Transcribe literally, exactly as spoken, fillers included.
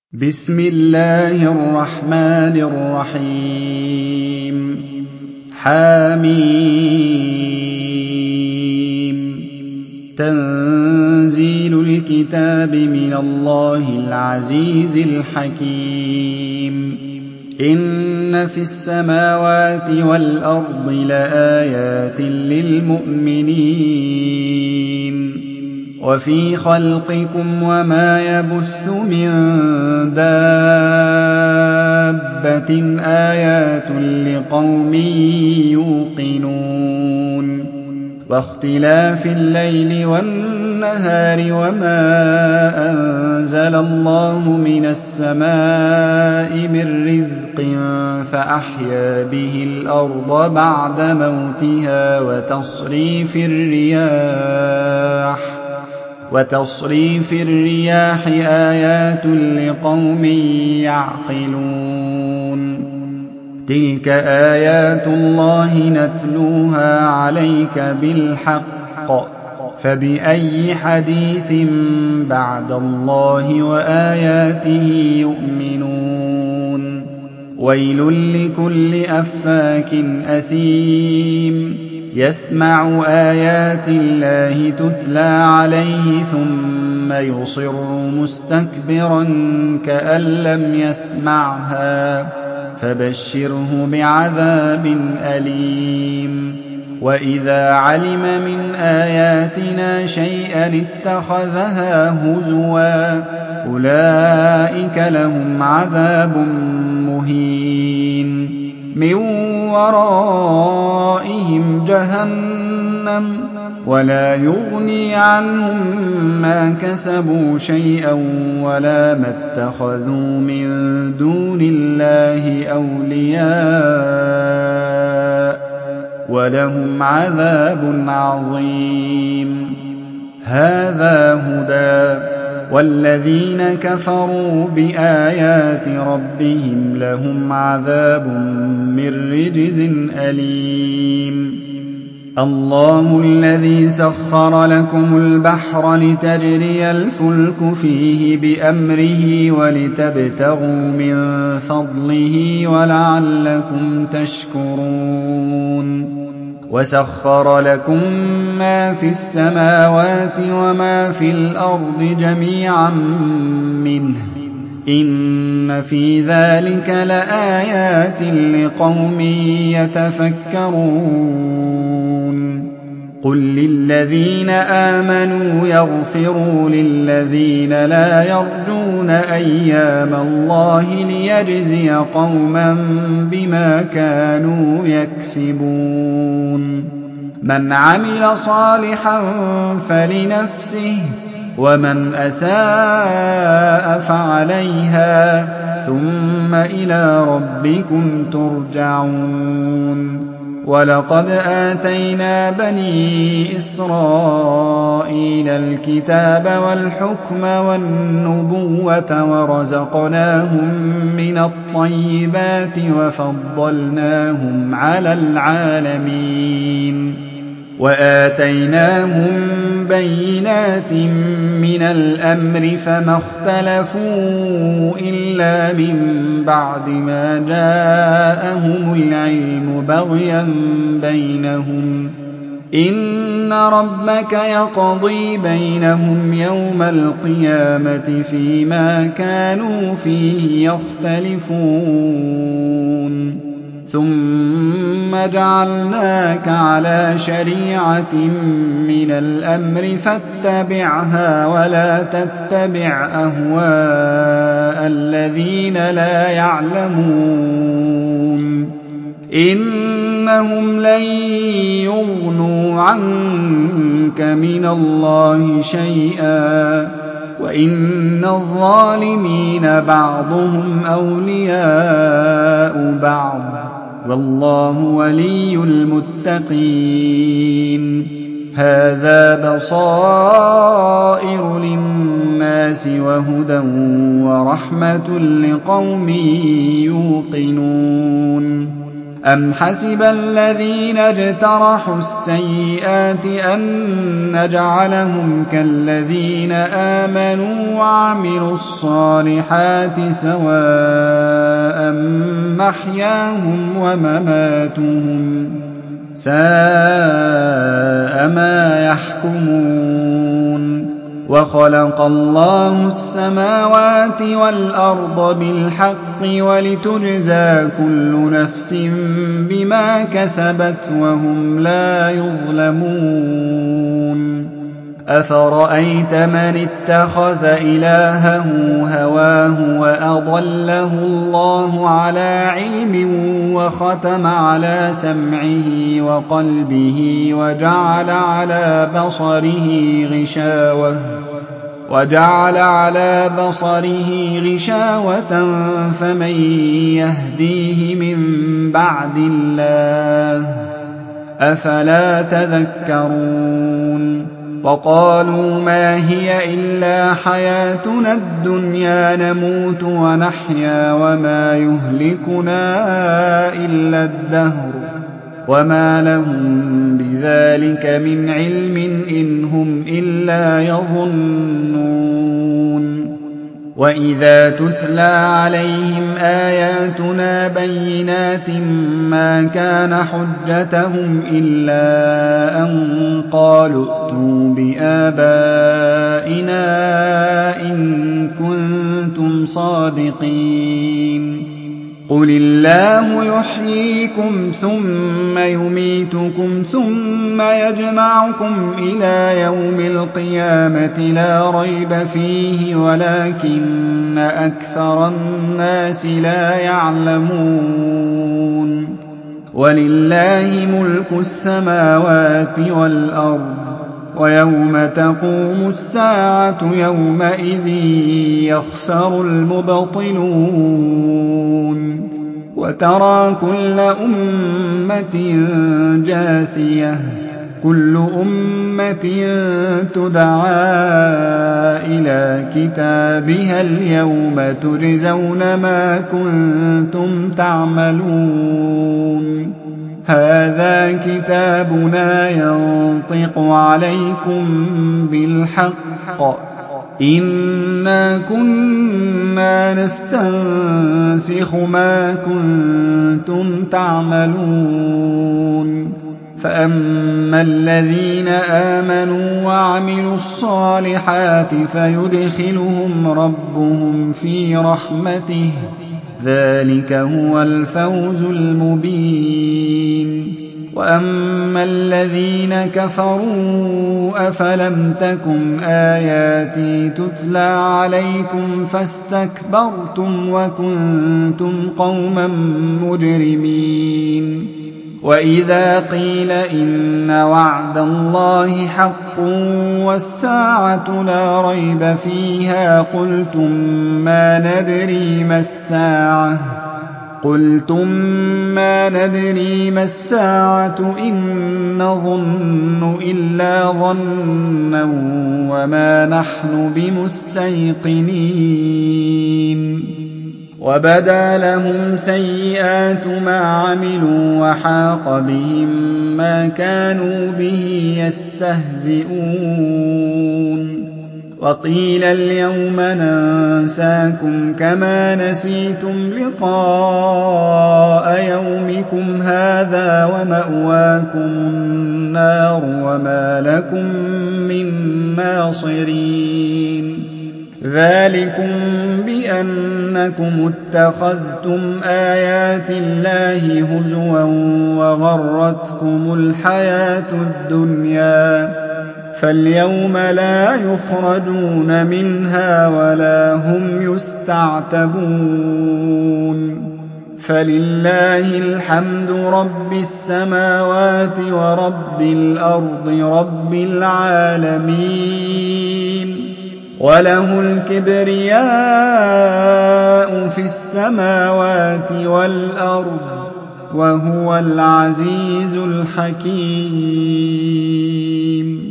بسم الله الرحمن الرحيم حميم تنزيل الكتاب من الله العزيز الحكيم إن في السماوات والأرض لآيات للمؤمنين وفي خلقكم وما يبث من دابة آيات لقوم يوقنون واختلاف الليل والنهار وما أنزل الله من السماء من رزق فأحيا به الأرض بعد موتها وتصريف الرياح وتصريف الرياح آيات لقوم يعقلون تلك آيات الله نتلوها عليك بالحق فبأي حديث بعد الله وآياته يؤمنون ويل لكل أفاك أثيم يسمع آيات الله تتلى عليه ثم يصر مستكبرا كأن لم يسمعها فبشره بعذاب أليم وإذا علم من آياتنا شيئا اتخذها هزوا أولئك لهم عذاب مهين من ورائهم جهنم ولا يغني عنهم ما كسبوا شيئا ولا ما اتخذوا من دون الله أولياء ولهم عذاب عظيم هذا هدى والذين كفروا بآيات ربهم لهم عذاب من رجز أليم الله الذي سخر لكم البحر لتجري الفلك فيه بأمره ولتبتغوا من فضله ولعلكم تشكرون وسخر لكم ما في السماوات وما في الأرض جميعا منه إن في ذلك لآيات لقوم يتفكرون قل للذين آمنوا يغفروا للذين لا يرجون أيام الله ليجزي قوما بما كانوا يكسبون من عمل صالحا فلنفسه ومن أساء فعليها ثم إلى ربكم ترجعون ولقد آتينا بني إسرائيل الكتاب والحكم والنبوة ورزقناهم من الطيبات وفضلناهم على العالمين وآتيناهم بينات من الأمر فما اختلفوا إلا من بعد ما جاءهم العلم بغيا بينهم إن ربك يقضي بينهم يوم القيامة فيما كانوا فيه يختلفون ثم جعلناك على شريعة من الأمر فاتبعها ولا تتبع أهواء الذين لا يعلمون إنهم لن يغنوا عنك من الله شيئا وإن الظالمين بعضهم أولياء بعض والله ولي المتقين هذا بصائر للناس وهدى ورحمة لقوم يوقنون أَمْ حَسِبَ الَّذِينَ اجْتَرَحُوا السَّيِّئَاتِ أَن نَّجْعَلَهُمْ كَالَّذِينَ آمَنُوا وَعَمِلُوا الصَّالِحَاتِ سَوَاءً مَّحْيَاهُمْ وَمَمَاتُهُمْ ۚ سَاءَ مَا يَحْكُمُونَ وَخَلَقَ اللَّهُ السَّمَاوَاتِ وَالْأَرْضَ بِالْحَقِّ وَلِتُجْزَىٰ كُلُّ نَفْسٍ بِمَا كَسَبَتْ وَهُمْ لَا يُظْلَمُونَ أَفَرَأَيْتَ مَنِ اتَّخَذَ إِلَٰهَهُ هَوَاهُ وَأَضَلَّهُ اللَّهُ عَلَىٰ عِلْمٍ وَخَتَمَ عَلَىٰ سَمْعِهِ وَقَلْبِهِ وَجَعَلَ عَلَىٰ بَصَرِهِ غِشَاوَةً وَجَعَلَ عَلَىٰ بَصَرِهِ غِشَاوَةً فَمَن يَهْدِيهِ مِن بَعْدِ اللَّهِ ۚ أَفَلَا تَذَكَّرُونَ وَقَالُوا مَا هِيَ إِلَّا حَيَاتُنَا الدُّنْيَا نَمُوتُ وَنَحْيَا وَمَا يُهْلِكُنَا إِلَّا الدَّهْرُ وَمَا لَهُم بِذَٰلِكَ مِنْ عِلْمٍ إِنْ هُمْ إِلَّا يَظُنُّونَ وَإِذَا تُتْلَىٰ عَلَيْهِمْ آيَاتُنَا بَيِّنَاتٍ مَّا كَانَ حُجَّتَهُمْ إِلَّا أَن قَالُوا ائْتُوا بِآبَائِنَا إِن كُنتُمْ صَادِقِينَ قُلِ اللَّهُ يُحْيِيكُمْ ثُمَّ يُمِيتُكُمْ ثُمَّ يَجْمَعُكُمْ إِلَىٰ يَوْمِ الْقِيَامَةِ لَا رَيْبَ فِيهِ وَلَٰكِنَّ أَكْثَرَ النَّاسِ لَا يَعْلَمُونَ وَلِلَّهِ مُلْكُ السَّمَاوَاتِ وَالْأَرْضِ وَيَوْمَ تَقُومُ السَّاعَةُ يَوْمَئِذٍ يَخْسَرُ الْمُبْطِلُونَ وَتَرَىٰ كُلَّ أُمَّةٍ جَاثِيَةً كُلُّ أُمَّةٍ تُدْعَىٰ إِلَىٰ كِتَابِهَا الْيَوْمَ تُجْزَوْنَ مَا كُنتُمْ تَعْمَلُونَ هَٰذَا كِتَابُنَا يَنطِقُ عَلَيْكُم بِالْحَقِّ ۚ إِنَّا كُنَّا نَسْتَنسِخُ مَا كُنتُمْ تَعْمَلُونَ فَأَمَّا الَّذِينَ آمَنُوا وَعَمِلُوا الصَّالِحَاتِ فَيُدْخِلُهُمْ رَبُّهُمْ فِي رَحْمَتِهِ ۚ ذَٰلِكَ هُوَ الْفَوْزُ الْمُبِينُ وَأَمَّا الَّذِينَ كَفَرُوا أَفَلَمْ تَكُنْ آيَاتِي تُتْلَىٰ عَلَيْكُمْ فَاسْتَكْبَرْتُمْ وَكُنتُمْ قَوْمًا مُّجْرِمِينَ وَإِذَا قِيلَ إِنَّ وَعْدَ اللَّهِ حَقٌّ وَالسَّاعَةُ لَا رَيْبَ فِيهَا قُلْتُم مَّا نَدْرِي مَا السَّاعَةُ قُلْتُم مَّا نَدْرِي مَا السَّاعَةُ إِن نَّظُنُّ إِلَّا ظَنًّا وَمَا نَحْنُ بِمُسْتَيْقِنِينَ وَبَدَا لَهُمْ سَيِّئَاتُ مَا عَمِلُوا وَحَاقَ بِهِم مَّا كَانُوا بِهِ يَسْتَهْزِئُونَ وَقِيلَ الْيَوْمَ نَنسَاكُمْ كَمَا نَسِيتُمْ لِقَاءَ يَوْمِكُمْ هَٰذَا وَمَأْوَاكُمُ النَّارُ وَمَا لَكُم مِّن نَّاصِرِينَ ذَٰلِكُم بِأَنَّكُمُ اتَّخَذْتُمْ آيَاتِ اللَّهِ هُزُوًا وَغَرَّتْكُمُ الْحَيَاةُ الدُّنْيَا فَالْيَوْمَ لَا يُخْرَجُونَ مِنْهَا وَلَا هُمْ يُسْتَعْتَبُونَ فَلِلَّهِ الْحَمْدُ رَبِّ السَّمَاوَاتِ وَرَبِّ الْأَرْضِ رَبِّ الْعَالَمِينَ وَلَهُ الْكِبْرِيَاءُ فِي السَّمَاوَاتِ وَالْأَرْضِ وَهُوَ الْعَزِيزُ الْحَكِيمُ